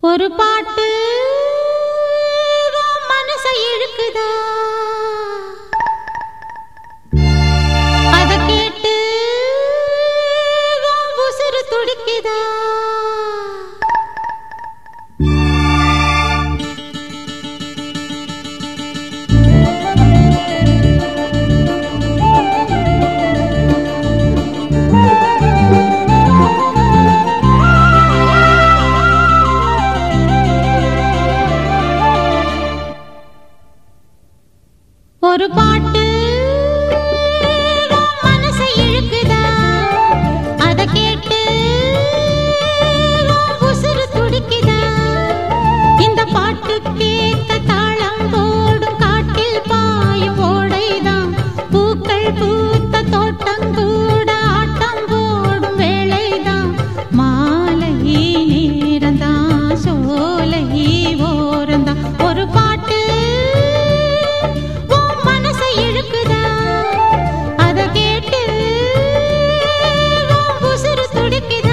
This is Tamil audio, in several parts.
ஒரு பாட்டு மனசை இழுக்குதா, அத கேட்டு உசுறு துடிக்குதா. ஒரு பாட்டு மனசை இழுக்குதா, அத கேட்டு உசுறு துடிக்குதா. இந்த பாட்டு கேட்க தாளம் போடும் காட்டில் பாயும் ஓடைதான், பூக்கள் பூத்த தோட்டங்கூட ஆட்டம் போடும் வேளைதான். மாலை நேரந்தான் சோலை ஓரந்தான், ஒரு பாட்டு இழுக்குதா, அத கேட்டு உசுறு துடிக்குதா.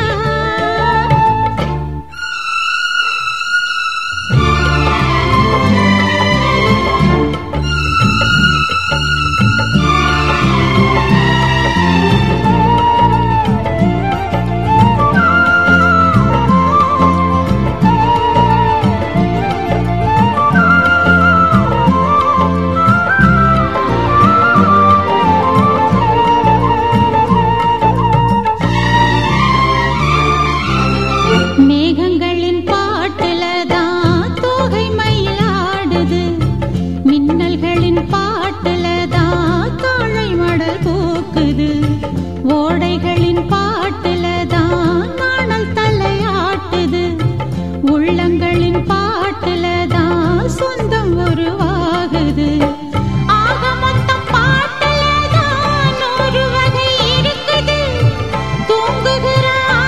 மேகங்களின் பாட்டுலதான் தோகை மயிலாடுது, மின்னல்களின் பாட்டுலதான் காளை மடல் பூக்குது, ஓடைகளின் பாட்டுலதான் நாணல் தலையாட்டுது, உள்ளங்களின் பாட்டுலதான் சொந்தம் உருவாகுது. ஆக மொத்தம் பாட்டுலதான் ஒரு வகை இருக்குது, தூங்குகிற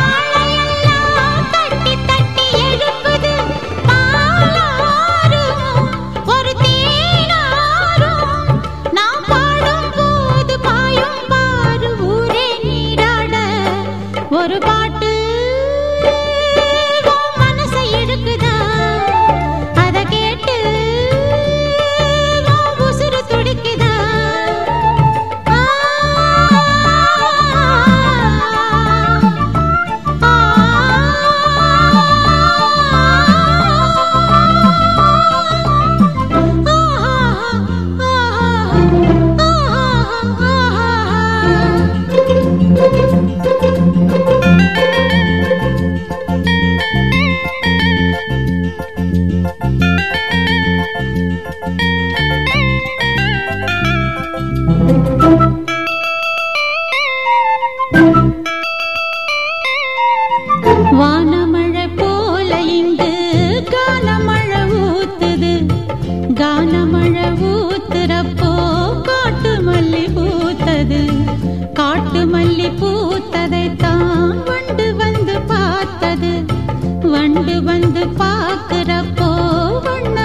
ஒரு பாட்டு மனசை இழுக்குதா, அத கேட்டு உசுறு துடிக்குதா. வானமழை போல இங்கு கானமழை ஊத்துது, கானமழை ஊத்துறப்போ காட்டு மல்லி பூத்தது, காட்டு மல்லி பூத்ததைத்தான் வண்டு வந்து பார்த்தது, வண்டு வந்து பார்க்கிறப்போ வண்ண